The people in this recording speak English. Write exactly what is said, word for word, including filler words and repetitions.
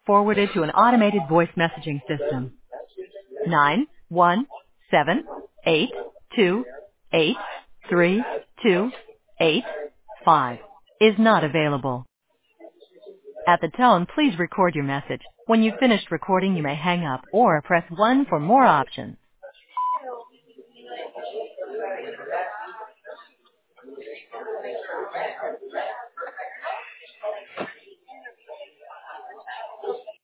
forwarded to an automated voice messaging system. Nine one seven eight two eight three two eight five is not available. At the tone, please record your message. When you've finished recording, you may hang up or press one for more options.